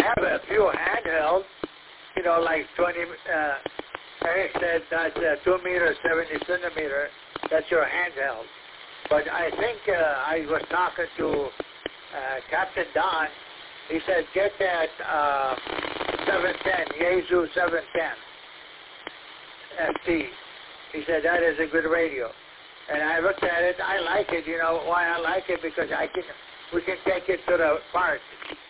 have a few handhelds, like 20, Eric said that's 2 meters, 70 centimeter. That's your handheld. But I think I was talking to Captain Don. He said, get that 710, Yaesu 710 ST. He said, that is a good radio. And I looked at it. I like it. You know why I like it? Because we can take it to the park.